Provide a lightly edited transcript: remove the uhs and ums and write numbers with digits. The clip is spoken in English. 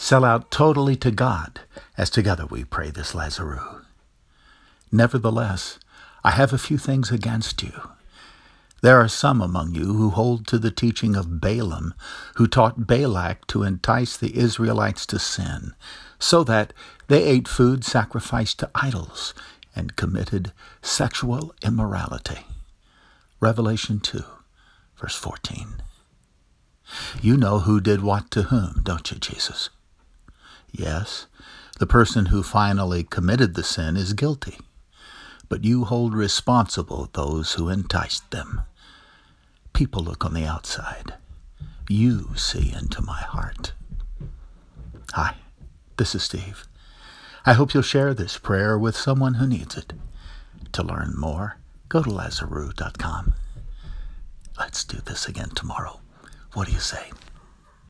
Sell out totally to God, as together we pray this Lazarus. Nevertheless, I have a few things against you. There are some among you who hold to the teaching of Balaam, who taught Balak to entice the Israelites to sin, so that they ate food sacrificed to idols and committed sexual immorality. Revelation 2, verse 14. You know who did what to whom, don't you, Jesus? Yes, the person who finally committed the sin is guilty, but you hold responsible those who enticed them. People look on the outside. You see into my heart. Hi, this is Steve. I hope you'll share this prayer with someone who needs it. To learn more, go to Lazarus.com. Let's do this again tomorrow. What do you say?